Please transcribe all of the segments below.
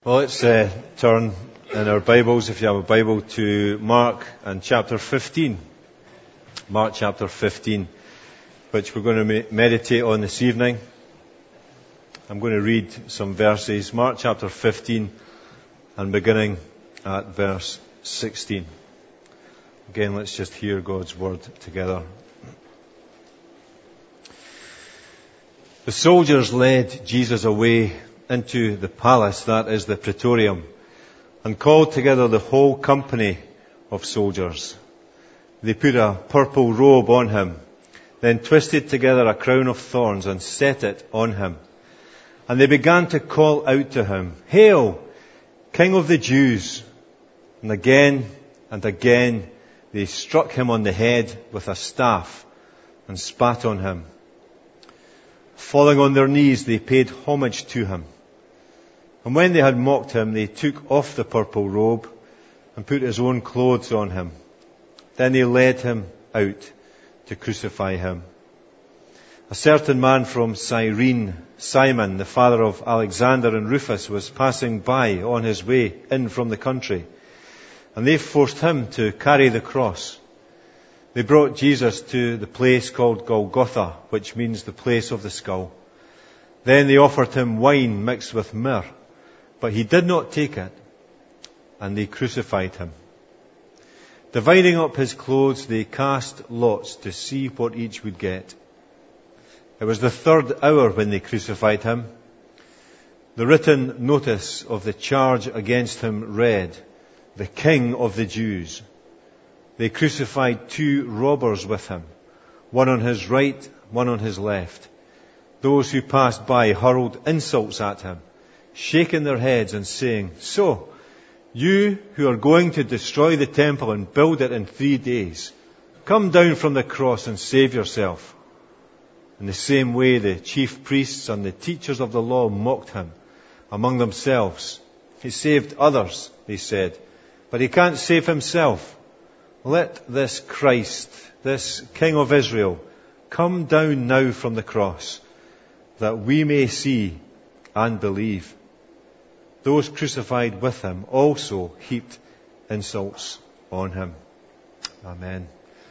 Well, let's turn in our Bibles, if you have a Bible, to Mark and chapter 15. Mark chapter 15, which we're going to meditate on this evening. I'm going to read some verses. Mark chapter 15 and beginning at verse 16. Again, let's just hear God's word together. The soldiers led Jesus away into the palace, that is the praetorium, and called together the whole company of soldiers. They put a purple robe on him, then twisted together a crown of thorns and set it on him. And they began to call out to him, "Hail, King of the Jews!" And again they struck him on the head with a staff and spat on him. Falling on their knees, they paid homage to him. And when they had mocked him, they took off the purple robe and put his own clothes on him. Then they led him out to crucify him. A certain man from Cyrene, Simon, the father of Alexander and Rufus, was passing by on his way in from the country. And they forced him to carry the cross. They brought Jesus to the place called Golgotha, which means the place of the skull. Then they offered him wine mixed with myrrh, but he did not take it, and they crucified him. Dividing up his clothes, they cast lots to see what each would get. It was the third hour when they crucified him. The written notice of the charge against him read, "The King of the Jews." They crucified 2 robbers with him, one on his right, one on his left. Those who passed by hurled insults at him, shaking their heads and saying, "So, you who are going to destroy the temple and build it in 3 days, come down from the cross and save yourself." In the same way, the chief priests and the teachers of the law mocked him among themselves. "He saved others," they said, "but he can't save himself. Let this Christ, this King of Israel, come down now from the cross, that we may see and believe." Those crucified with him also heaped insults on him. Amen.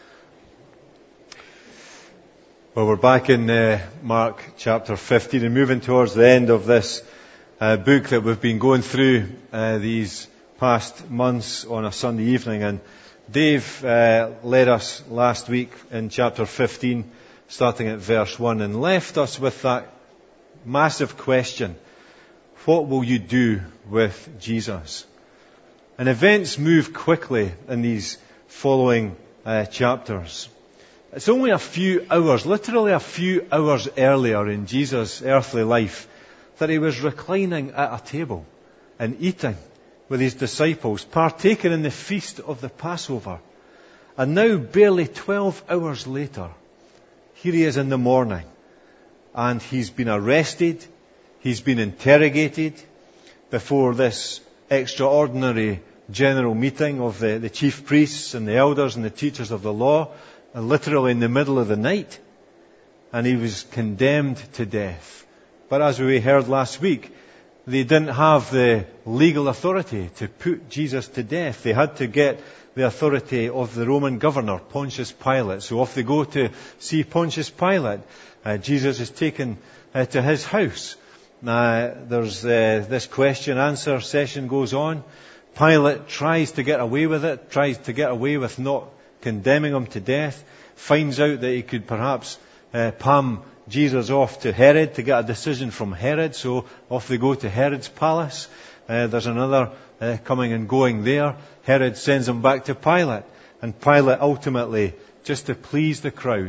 Well, we're back in Mark chapter 15 and moving towards the end of this book that we've been going through these past months on a Sunday evening. And Dave led us last week in chapter 15, starting at verse 1, and left us with that massive question: what will you do with Jesus? And events move quickly in these following chapters. It's only a few hours, literally a few hours earlier in Jesus' earthly life, that he was reclining at a table and eating with his disciples, partaking in the feast of the Passover. And now, barely 12 hours later, here he is in the morning, and he's been arrested, he's been interrogated before this extraordinary general meeting of the chief priests and the elders and the teachers of the law, literally in the middle of the night. And he was condemned to death. But as we heard last week, they didn't have the legal authority to put Jesus to death. They had to get the authority of the Roman governor, Pontius Pilate. So off they go to see Pontius Pilate. Jesus is taken to his house. There's this question-answer session goes on. Pilate tries to get away with it, tries to get away with not condemning him to death, finds out that he could perhaps palm Jesus off to Herod to get a decision from Herod, so off they go to Herod's palace. There's another coming and going there. Herod sends him back to Pilate, and Pilate ultimately, just to please the crowd,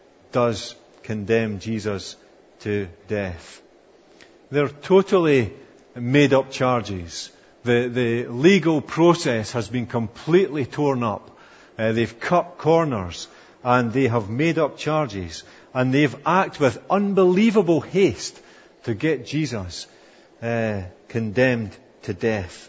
does condemn Jesus to death. They're totally made up charges. The legal process has been completely torn up. They've cut corners, and they have made up charges. And they've acted with unbelievable haste to get Jesus condemned to death.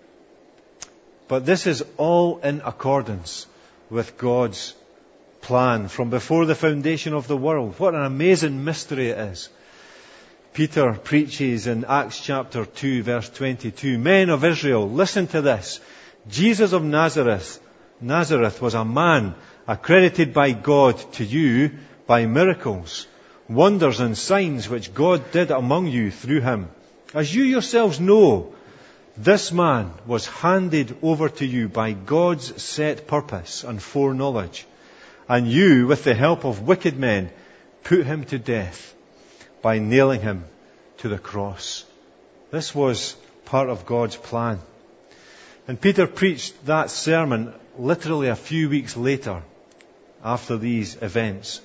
But this is all in accordance with God's plan from before the foundation of the world. What an amazing mystery it is. Peter preaches in Acts chapter 2, verse 22, "Men of Israel, listen to this. Jesus of Nazareth was a man accredited by God to you by miracles, wonders and signs which God did among you through him. As you yourselves know, this man was handed over to you by God's set purpose and foreknowledge, and you, with the help of wicked men, put him to death by nailing him to the cross." This was part of God's plan. And Peter preached that sermon literally a few weeks later, after these events.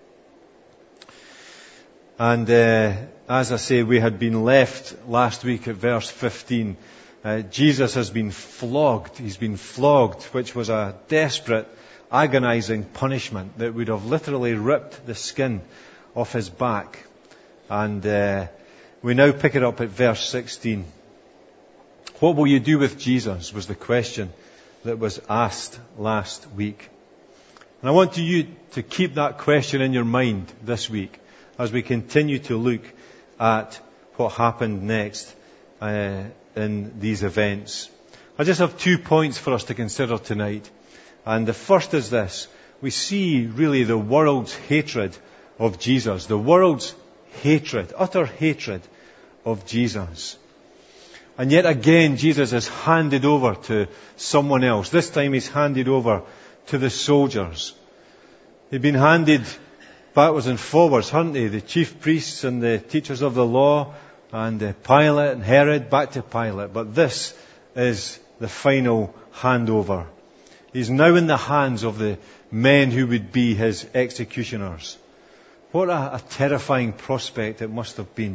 And as I say, we had been left last week at verse 15. Jesus has been flogged. He's been flogged, which was a desperate, agonizing punishment that would have literally ripped the skin off his back. And we now pick it up at verse 16. What will you do with Jesus, was the question that was asked last week. And I want you to keep that question in your mind this week as we continue to look at what happened next in these events. I just have 2 points for us to consider tonight. And the first is this. We see really the world's hatred of Jesus. The world's hatred, utter hatred of Jesus. And yet again, Jesus is handed over to someone else. This time he's handed over to the soldiers. They've been handed backwards and forwards, haven't they? The chief priests and the teachers of the law, and Pilate and Herod, back to Pilate. But this is the final handover. He's now in the hands of the men who would be his executioners. What a terrifying prospect it must have been.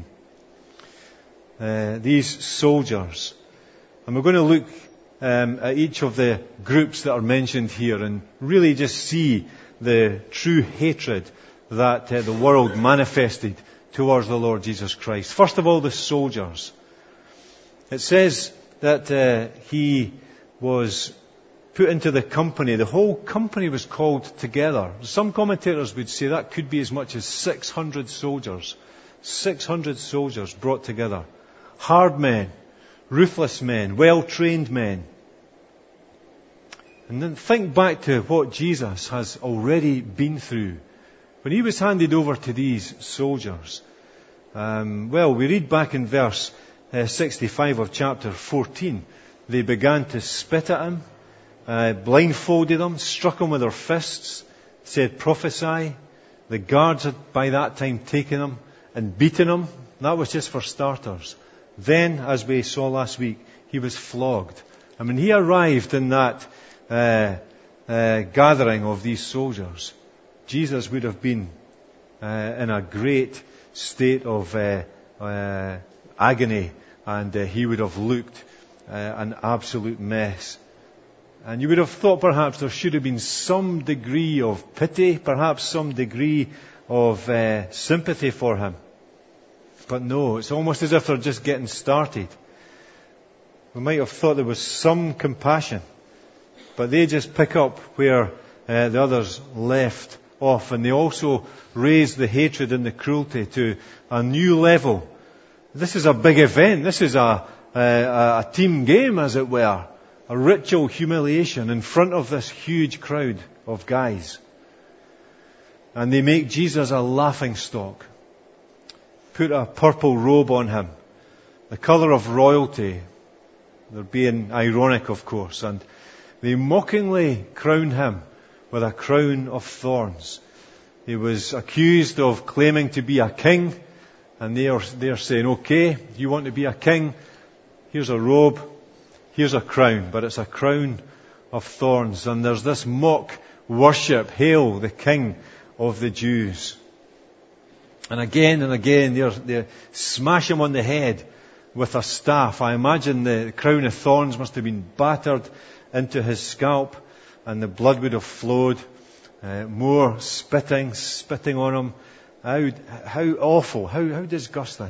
These soldiers. And we're going to look at each of the groups that are mentioned here and really just see the true hatred that the world manifested towards the Lord Jesus Christ. First of all, the soldiers. It says that he was put into the company. The whole company was called together. Some commentators would say that could be as much as 600 soldiers. 600 soldiers brought together. Hard men, ruthless men, well-trained men. And then think back to what Jesus has already been through. When he was handed over to these soldiers, we read back in verse 65 of chapter 14, they began to spit at him, blindfolded him, struck him with their fists, said, "Prophesy." The guards had by that time taken him and beaten him. That was just for starters. Then, as we saw last week, he was flogged. And when he arrived in that gathering of these soldiers, Jesus would have been in a great state of agony, and he would have looked an absolute mess. And you would have thought perhaps there should have been some degree of pity, perhaps some degree of sympathy for him. But no, it's almost as if they're just getting started. We might have thought there was some compassion, but they just pick up where the others left off, and they also raise the hatred and the cruelty to a new level. This is a big event. This is a team game, as it were. A ritual humiliation in front of this huge crowd of guys. And they make Jesus a laughingstock. Put a purple robe on him, the colour of royalty. They're being ironic, of course. And they mockingly crown him with a crown of thorns. He was accused of claiming to be a king. And they're saying, okay, you want to be a king? Here's a robe. Here's a crown. But it's a crown of thorns. And there's this mock worship. Hail the King of the Jews. And again, they smash him on the head with a staff. I imagine the crown of thorns must have been battered into his scalp, and the blood would have flowed. More spitting on him. How awful, how disgusting.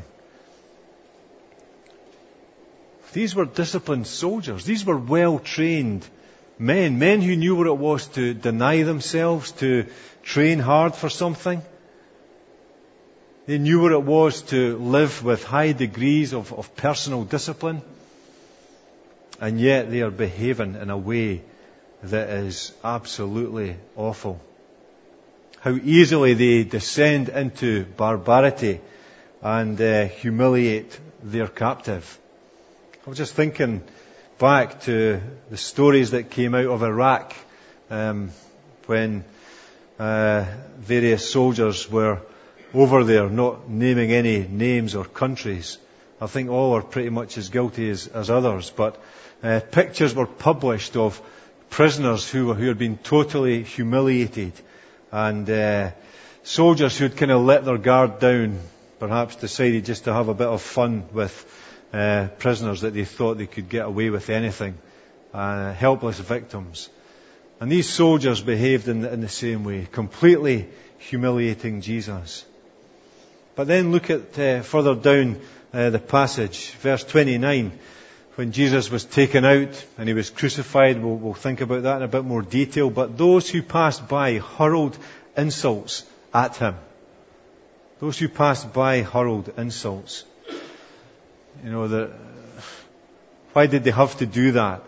These were disciplined soldiers. These were well-trained men who knew what it was to deny themselves, to train hard for something. They knew what it was to live with high degrees of personal discipline. And yet they are behaving in a way that is absolutely awful. How easily they descend into barbarity and humiliate their captive. I was just thinking back to the stories that came out of Iraq when various soldiers were over there, not naming any names or countries. I think all are pretty much as guilty as others, but pictures were published of prisoners who had been totally humiliated, and soldiers who had kind of let their guard down, perhaps decided just to have a bit of fun with prisoners that they thought they could get away with anything, helpless victims. And these soldiers behaved in the same way, completely humiliating Jesus. But then look at further down the passage, verse 29, when Jesus was taken out and he was crucified. We'll think about that in a bit more detail. But those who passed by hurled insults at him. Those who passed by hurled insults. You know, why did they have to do that?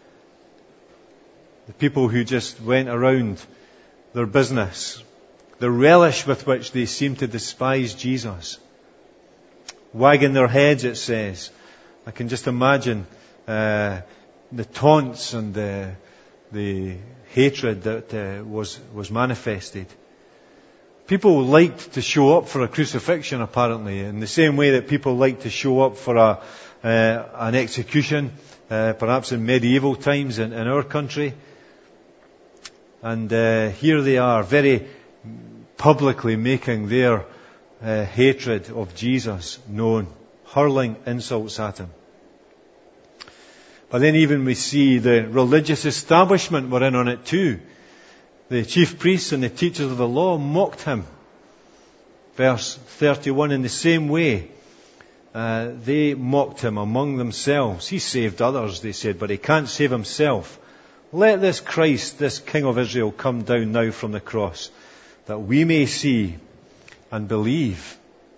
The people who just went around their business, the relish with which they seemed to despise Jesus. Wagging their heads, it says. I can just imagine the taunts and the hatred that was manifested. People liked to show up for a crucifixion, apparently, in the same way that people like to show up for an execution, perhaps in medieval times in our country. And here they are, very publicly making their hatred of Jesus known, hurling insults at him. But then even we see the religious establishment were in on it too. The chief priests and the teachers of the law mocked him. Verse 31, in the same way, they mocked him among themselves. He saved others, they said, but he can't save himself. Let this Christ, this King of Israel, come down now from the cross, that we may see and believe.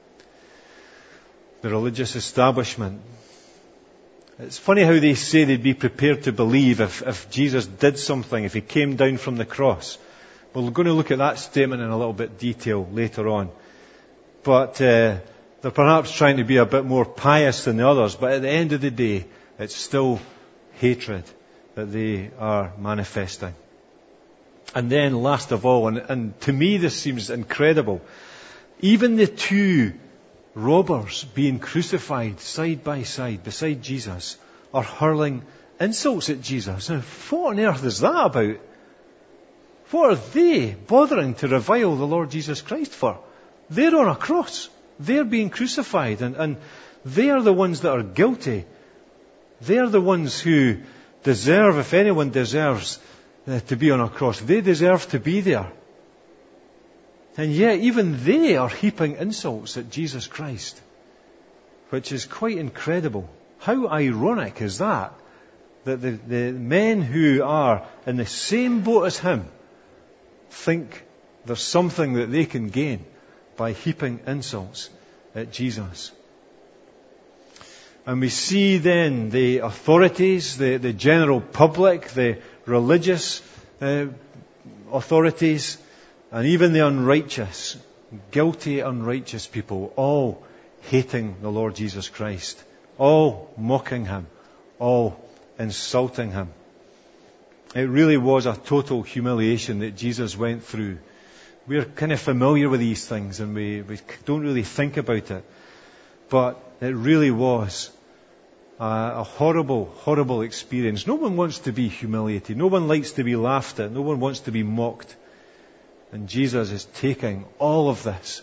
The religious establishment. It's funny how they say they'd be prepared to believe if Jesus did something, if he came down from the cross. We're going to look at that statement in a little bit detail later on. But they're perhaps trying to be a bit more pious than the others, but at the end of the day, it's still hatred that they are manifesting. And then last of all, and to me this seems incredible, even the two robbers being crucified side by side beside Jesus are hurling insults at Jesus. Now, what on earth is that about? What are they bothering to revile the Lord Jesus Christ for? They're on a cross. They're being crucified, and they are the ones that are guilty. They're the ones who deserve, if anyone deserves to be on a cross, they deserve to be there. And yet even they are heaping insults at Jesus Christ, which is quite incredible. How ironic is that? That the men who are in the same boat as him think there's something that they can gain by heaping insults at Jesus. And we see then the authorities, the general public, the religious authorities, and even the unrighteous, guilty, unrighteous people, all hating the Lord Jesus Christ, all mocking him, all insulting him. It really was a total humiliation that Jesus went through. We're kind of familiar with these things and we don't really think about it. But it really was a horrible, horrible experience. No one wants to be humiliated. No one likes to be laughed at. No one wants to be mocked. And Jesus is taking all of this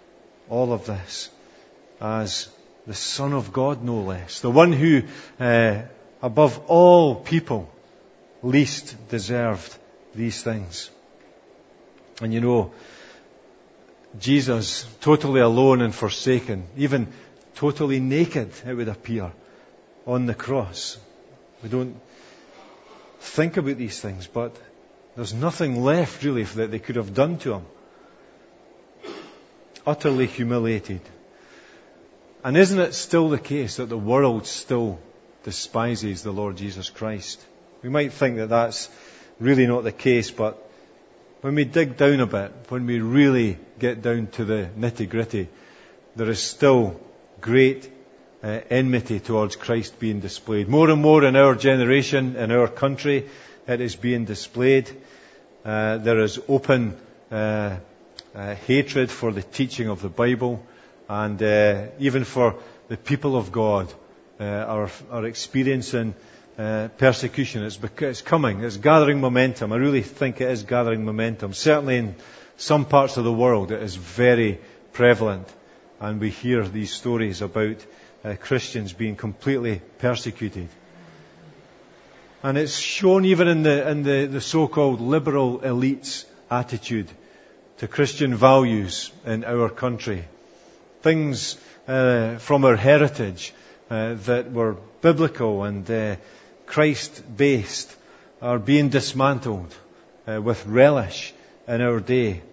as the Son of God, no less. The one who, above all people, least deserved these things. And you know, Jesus, totally alone and forsaken, even totally naked, it would appear, on the cross. We don't think about these things, but there's nothing left really that they could have done to him. utterly humiliated. And isn't it still the case that the world still despises the Lord Jesus Christ? We might think that that's really not the case, but when we dig down a bit, when we really get down to the nitty-gritty, there is still great enmity towards Christ being displayed. More and more in our generation, in our country, it is being displayed. There is open hatred for the teaching of the Bible, and even for the people of God are experiencing persecution. It's coming. It's gathering momentum. I really think it is gathering momentum. Certainly in some parts of the world it is very prevalent, and we hear these stories about Christians being completely persecuted. And it's shown even in the so-called liberal elite's attitude to Christian values in our country. Things from our heritage that were biblical and Christ-based are being dismantled with relish in our day.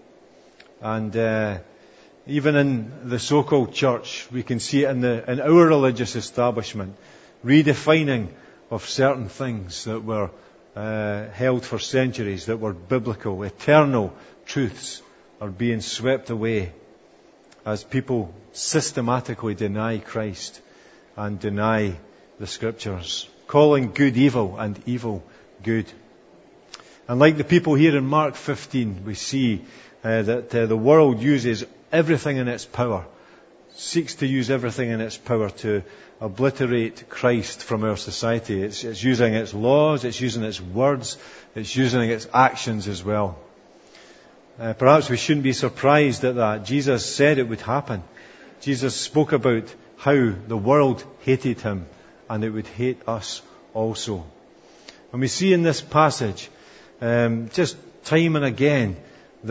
And even in the so-called church, we can see it in our religious establishment, redefining of certain things that were held for centuries, that were biblical, eternal truths, are being swept away as people systematically deny Christ and deny the Scriptures, calling good evil and evil good. And like the people here in Mark 15, we see that the world uses everything in its power, seeks to use everything in its power to obliterate Christ from our society. It's using its laws, it's using its words, it's using its actions as well. Perhaps we shouldn't be surprised at that. Jesus said it would happen. Jesus spoke about how the world hated him, and it would hate us also. And we see in this passage, just time and again, the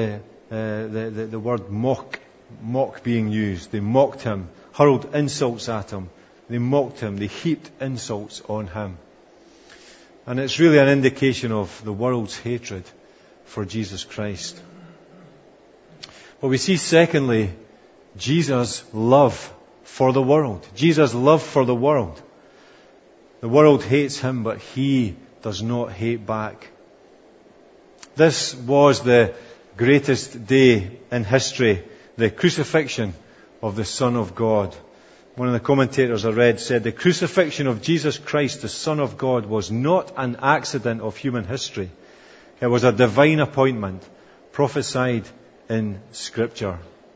word mock being used. They mocked him, hurled insults at him. They mocked him. They heaped insults on him. And it's really an indication of the world's hatred for Jesus Christ. But we see secondly, Jesus' love for the world. Jesus' love for the world. The world hates him, but he does not hate back. This was the greatest day in history, the crucifixion of the Son of God. One of the commentators I read said, the crucifixion of Jesus Christ, the Son of God, was not an accident of human history. It was a divine appointment prophesied in Scripture.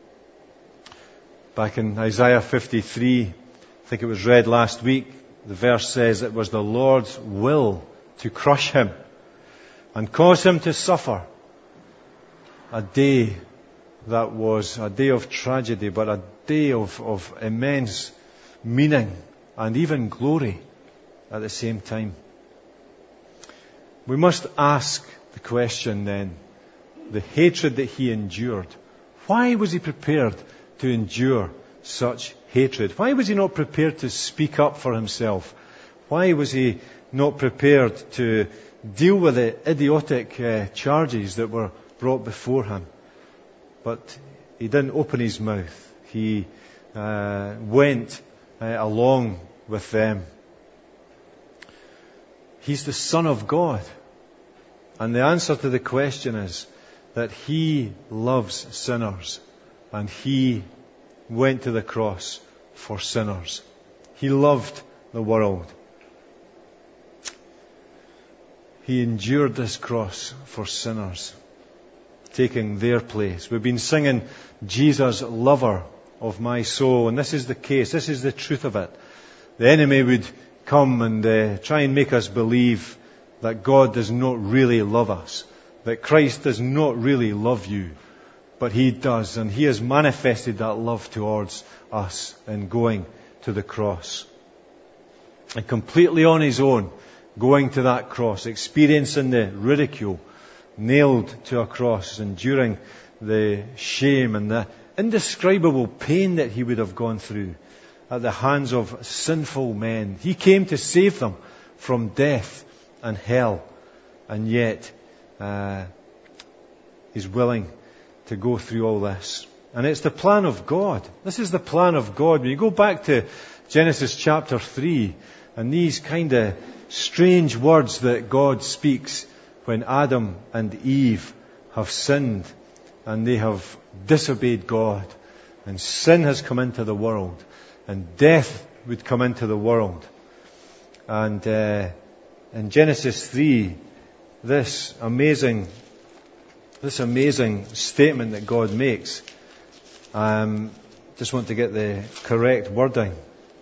Back in Isaiah 53, I think it was read last week, the verse says it was the Lord's will to crush him and cause him to suffer. A day that was a day of tragedy, but a day of immense meaning and even glory at the same time. We must ask the question then, the hatred that he endured, why was he prepared to endure such hatred? Why was he not prepared to speak up for himself? Why was he not prepared to deal with the idiotic charges that were brought before him? But he didn't open his mouth. He went along with them. He's the Son of God. And the answer to the question is that he loves sinners. And he went to the cross for sinners. He loved the world. He endured this cross for sinners, taking their place. We've been singing, Jesus, lover of my soul. And this is the case. This is the truth of it. The enemy would come and try and make us believe that God does not really love us, that Christ does not really love you, but he does, and he has manifested that love towards us in going to the cross. And completely on his own, going to that cross, experiencing the ridicule, nailed to a cross, enduring the shame and the indescribable pain that he would have gone through at the hands of sinful men. He came to save them from death and hell, and yet he's willing to go through all this And it's the plan of God. This is the plan of God. When you go back to Genesis chapter 3, and these kind of strange words that God speaks when Adam and Eve have sinned and they have disobeyed God, and sin has come into the world, and death would come into the world. And in Genesis 3, this amazing statement that God makes, just want to get the correct wording.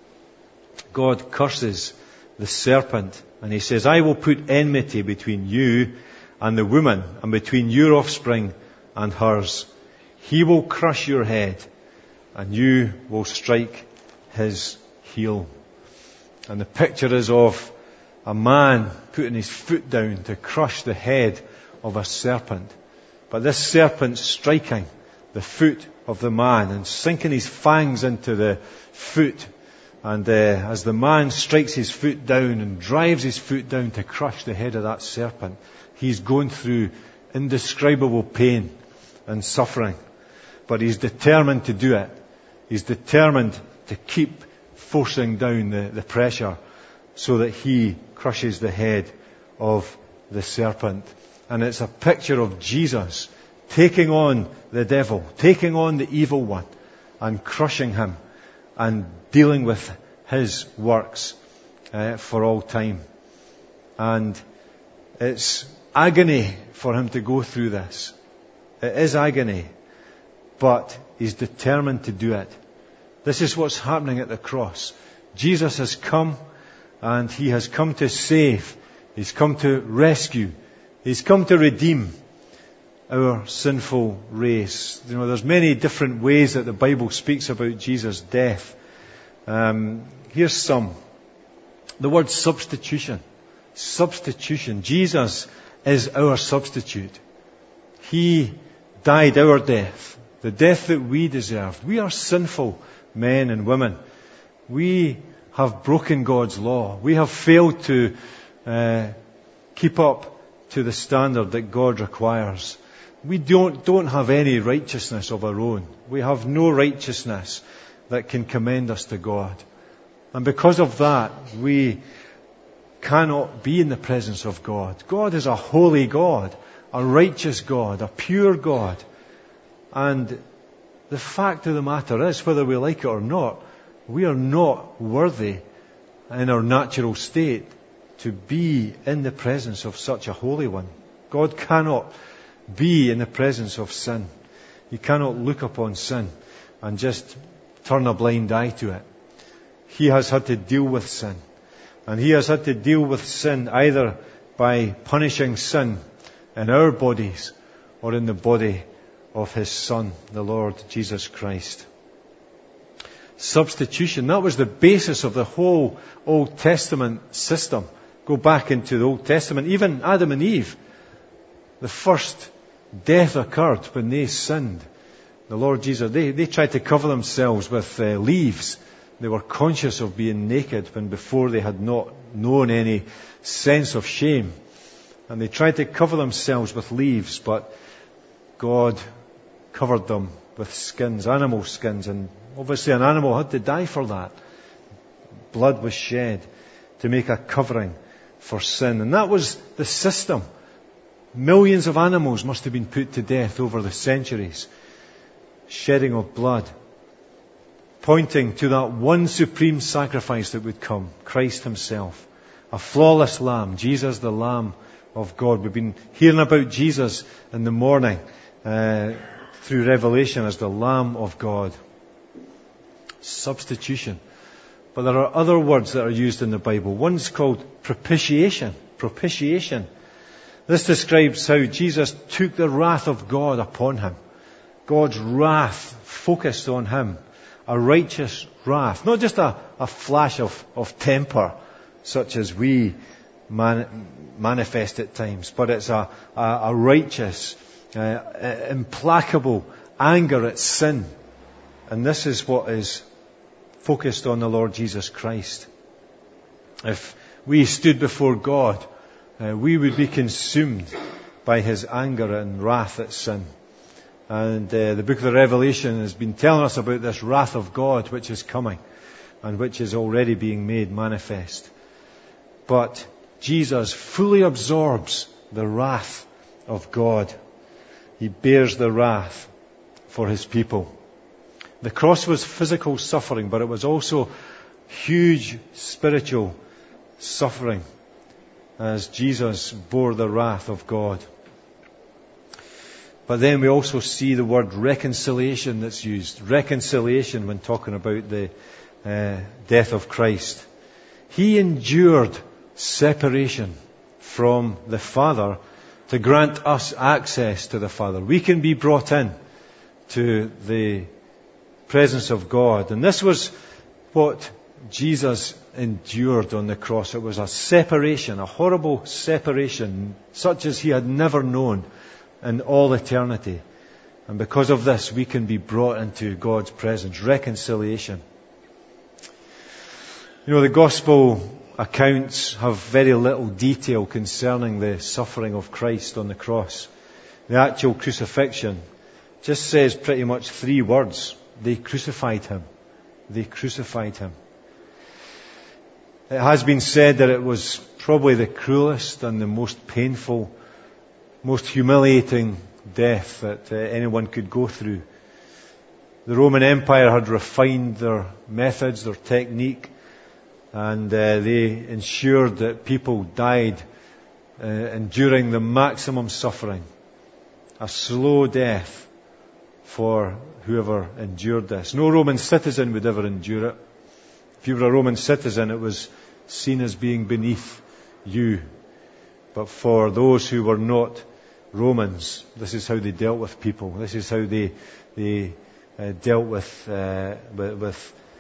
God curses the serpent, and he says, I will put enmity between you and the woman, and between your offspring and hers. He will crush your head, and you will strike his heel. And the picture is of a man putting his foot down to crush the head of a serpent. But this serpent striking the foot of the man and sinking his fangs into the foot. And as the man strikes his foot down and drives his foot down to crush the head of that serpent, he's going through indescribable pain and suffering. But he's determined to do it. He's determined to keep forcing down the pressure so that he crushes the head of the serpent. And it's a picture of Jesus taking on the devil, taking on the evil one, and crushing him, and dealing with his works for all time. And it's agony for him to go through this. It is agony, but he's determined to do it. This is what's happening at the cross. Jesus has come, and he has come to save. He's come to rescue. He's come to redeem our sinful race. You know, there's many different ways that the Bible speaks about Jesus' death. Here's some. The word substitution. Substitution. Jesus is our substitute. He died our death. The death that we deserved. We are sinful men and women. We have broken God's law. We have failed to keep up to the standard that God requires. We don't have any righteousness of our own. We have no righteousness that can commend us to God. And because of that, we cannot be in the presence of God. God is a holy God, a righteous God, a pure God. And the fact of the matter is, whether we like it or not, we are not worthy in our natural state to be in the presence of such a holy one. God cannot be in the presence of sin. He cannot look upon sin and just turn a blind eye to it. He has had to deal with sin. And he has had to deal with sin either by punishing sin in our bodies or in the body of his Son, the Lord Jesus Christ. Substitution, that was the basis of the whole Old Testament system. Go back into the Old Testament, even Adam and Eve. The first death occurred when they sinned. The Lord Jesus, they tried to cover themselves with leaves. They were conscious of being naked when before they had not known any sense of shame. And they tried to cover themselves with leaves, but God covered them with skins, animal skins, and obviously an animal had to die for that. Blood was shed to make a covering for sin. And that was the system. Millions of animals must have been put to death over the centuries. Shedding of blood, pointing to that one supreme sacrifice that would come, Christ himself. A flawless lamb, Jesus the Lamb of God. We've been hearing about Jesus in the morning through Revelation as the Lamb of God. Substitution. But there are other words that are used in the Bible. One's called propitiation. Propitiation. This describes how Jesus took the wrath of God upon him. God's wrath focused on him. A righteous wrath. Not just a flash of temper, such as we manifest at times, but it's a righteous, implacable anger at sin. And this is what is focused on the Lord Jesus Christ. If we stood before God, we would be consumed by his anger and wrath at sin. And the book of the Revelation has been telling us about this wrath of God which is coming and which is already being made manifest. But Jesus fully absorbs the wrath of God. He bears the wrath for his people. The cross was physical suffering, but it was also huge spiritual suffering as Jesus bore the wrath of God. But then we also see the word reconciliation that's used. Reconciliation when talking about the death of Christ. He endured separation from the Father to grant us access to the Father. We can be brought in to the presence of God. And this was what Jesus endured on the cross. It was a separation, a horrible separation, such as he had never known in all eternity. And because of this, we can be brought into God's presence. Reconciliation. You know, the Gospel accounts have very little detail concerning the suffering of Christ on the cross. The actual crucifixion just says pretty much 3 words. They crucified him. They crucified him. It has been said that it was probably the cruelest and the most painful, most humiliating death that anyone could go through. The Roman Empire had refined their methods, their technique, and they ensured that people died enduring the maximum suffering. A slow death for whoever endured this. No Roman citizen would ever endure it. If you were a Roman citizen, it was seen as being beneath you. But for those who were not Romans, this is how they dealt with people. This is how they dealt with the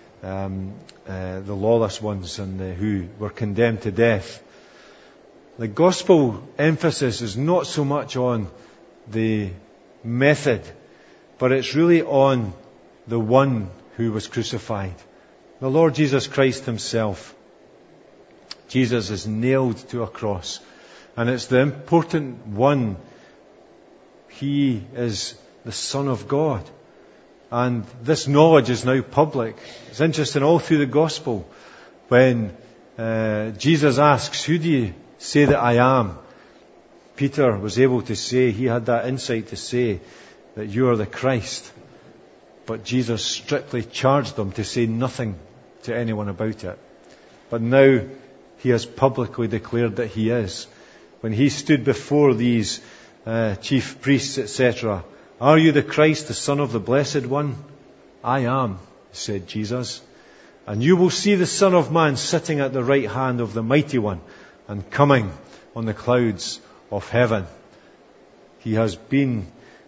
lawless ones and who were condemned to death. The gospel emphasis is not so much on the method, but it's really on the one who was crucified. The Lord Jesus Christ himself. Jesus is nailed to a cross. And it's the important one. He is the Son of God. And this knowledge is now public. It's interesting all through the Gospel when Jesus asks, "Who do you say that I am?" Peter was able to say, he had that insight to say that you are the Christ. But Jesus strictly charged them to say nothing to anyone about it. But now he has publicly declared that he is. When he stood before these chief priests, etc., "Are you the Christ, the Son of the Blessed One?" "I am," said Jesus. "And you will see the Son of Man sitting at the right hand of the Mighty One and coming on the clouds of heaven." He has been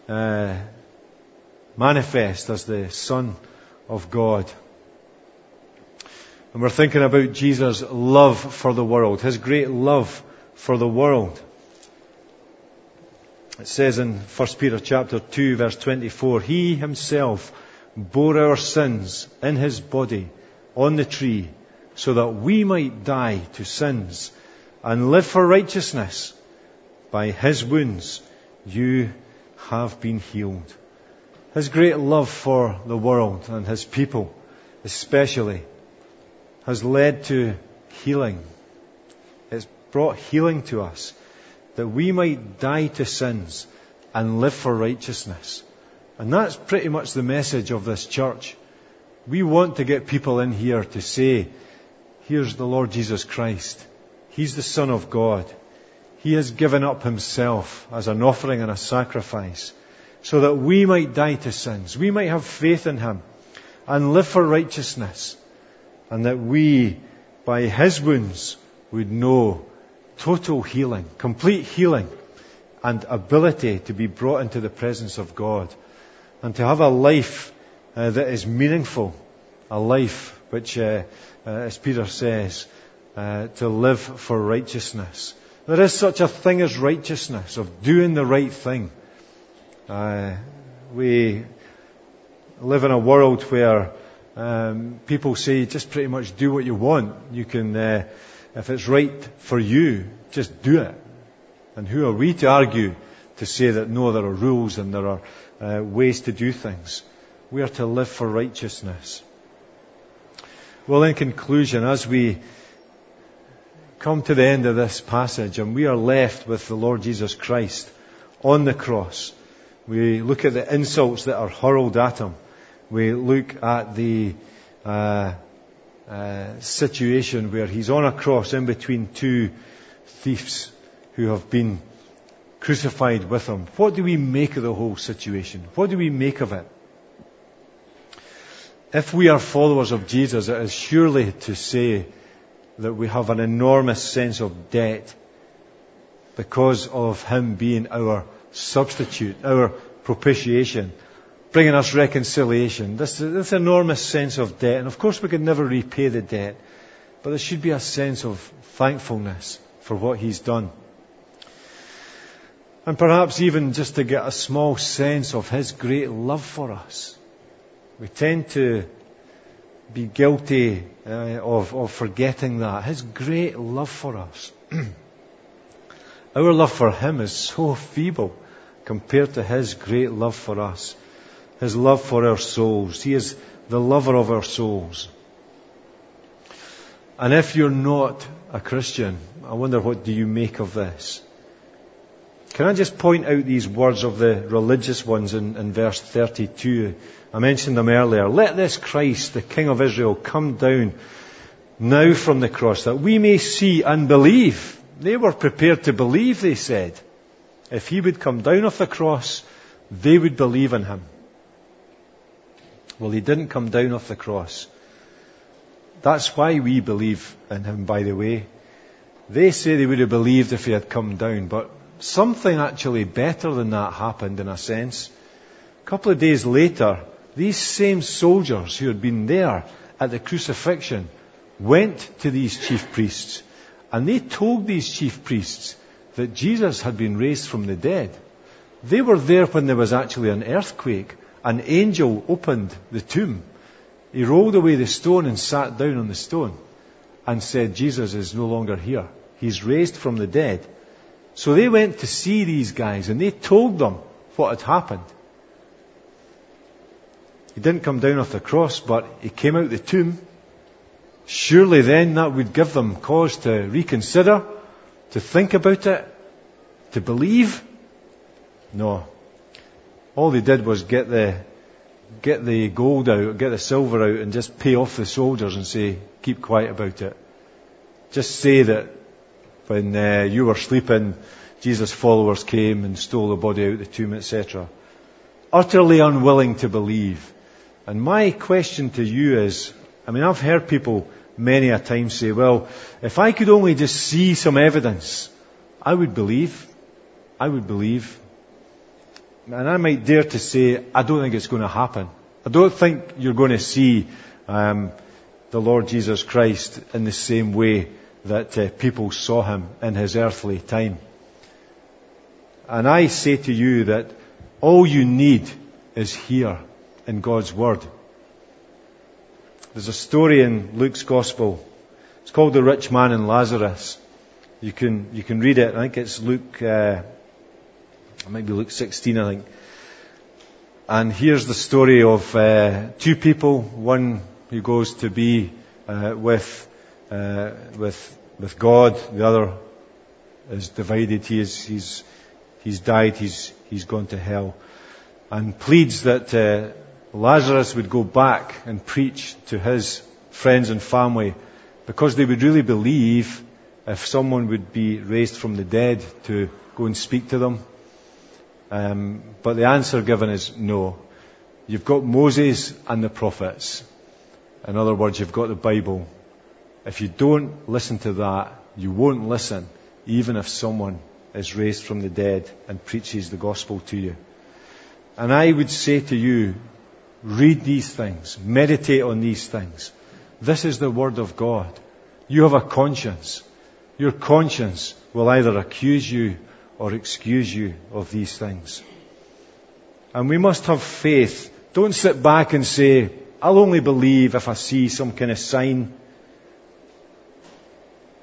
manifest as the Son of God. And we're thinking about Jesus' love for the world, his great love for the world. It says in 1 Peter chapter 2 verse 24, "He himself bore our sins in his body on the tree so that we might die to sins and live for righteousness. By his wounds you have been healed." His great love for the world and his people especially has led to healing. It's brought healing to us that we might die to sins and live for righteousness. And that's pretty much the message of this church. We want to get people in here to say, here's the Lord Jesus Christ. He's the Son of God. He has given up himself as an offering and a sacrifice so that we might die to sins. We might have faith in him and live for righteousness. And that we, by his wounds, would know total healing, complete healing, and ability to be brought into the presence of God. And to have a life that is meaningful. A life which, as Peter says, to live for righteousness. There is such a thing as righteousness, of doing the right thing. We live in a world where people say, just pretty much do what you want. You can, if it's right for you, just do it. And who are we to argue to say that no, there are rules and there are ways to do things. We are to live for righteousness. Well, in conclusion, as we come to the end of this passage and we are left with the Lord Jesus Christ on the cross, we look at the insults that are hurled at him. We look at the situation where he's on a cross in between two thieves who have been crucified with him. What do we make of the whole situation? What do we make of it? If we are followers of Jesus, it is surely to say that we have an enormous sense of debt because of him being our substitute, our propitiation, bringing us reconciliation. This enormous sense of debt. And of course we could never repay the debt, but there should be a sense of thankfulness for what he's done. And perhaps even just to get a small sense of his great love for us. We tend to be guilty of forgetting that. His great love for us. Our love for him is so feeble compared to his great love for us. His love for our souls. He is the lover of our souls. And if you're not a Christian, I wonder, what do you make of this? Can I just point out these words of the religious ones in verse 32? I mentioned them earlier. Let this Christ, the King of Israel, come down now from the cross, that we may see and believe. They were prepared to believe, they said. If he would come down off the cross, they would believe in him. Well, he didn't come down off the cross. That's why we believe in him, by the way. They say they would have believed if he had come down, but something actually better than that happened in a sense. A couple of days later, these same soldiers who had been there at the crucifixion went to these chief priests, and they told these chief priests that Jesus had been raised from the dead. They were there when there was actually an earthquake. An angel opened the tomb. He rolled away the stone and sat down on the stone and said, Jesus is no longer here. He's raised from the dead. So they went to see these guys and they told them what had happened. He didn't come down off the cross, but he came out the tomb. Surely then that would give them cause to reconsider, to think about it, to believe. No. All they did was get the gold out, get the silver out, and just pay off the soldiers and say, keep quiet about it. Just say that when you were sleeping, Jesus' followers came and stole the body out of the tomb, etc. Utterly unwilling to believe. And my question to you is, I've heard people many a time say, well, if I could only just see some evidence, I would believe. I would believe. And I might dare to say, I don't think it's going to happen. I don't think you're going to see the Lord Jesus Christ in the same way that people saw him in his earthly time. And I say to you that all you need is here in God's Word. There's a story in Luke's Gospel. It's called The Rich Man and Lazarus. You can read it. I think it's Luke, it might be Luke 16, I think. And here's the story of two people. One who goes to be with God. The other is divided. He's died. He's gone to hell, and pleads that Lazarus would go back and preach to his friends and family, because they would really believe if someone would be raised from the dead to go and speak to them. But the answer given is no. You've got Moses and the prophets. In other words, you've got the Bible. If you don't listen to that, you won't listen, even if someone is raised from the dead and preaches the gospel to you. And I would say to you, read these things, meditate on these things. This is the Word of God. You have a conscience. Your conscience will either accuse you or excuse you of these things. And we must have faith. Don't sit back and say, I'll only believe if I see some kind of sign.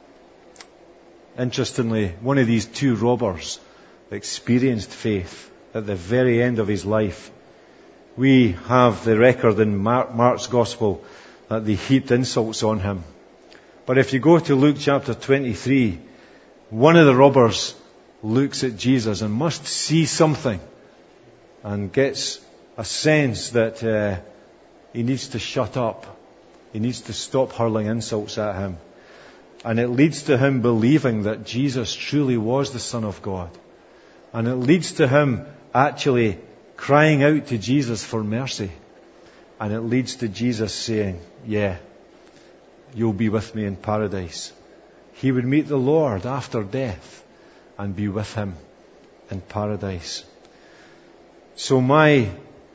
Interestingly, one of these two robbers experienced faith. at the very end of his life. We have the record in Mark's Gospel that they heaped insults on him. But if you go to Luke chapter 23, one of the robbers looks at Jesus and must see something and gets a sense that he needs to shut up. He needs to stop hurling insults at him. And it leads to him believing that Jesus truly was the Son of God. And it leads to him actually crying out to Jesus for mercy. And it leads to Jesus saying, yeah, you'll be with me in paradise. He would meet the Lord after death and be with him in paradise. So my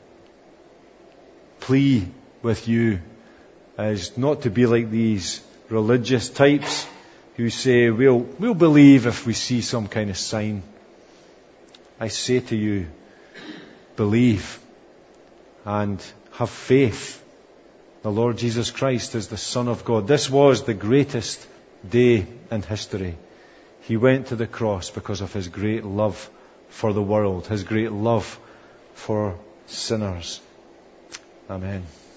plea with you is not to be like these religious types who say, we'll believe if we see some kind of sign. I say to you, believe and have faith. The Lord Jesus Christ is the Son of God. This was the greatest day in history. He went to the cross because of his great love for the world, his great love for sinners. Amen.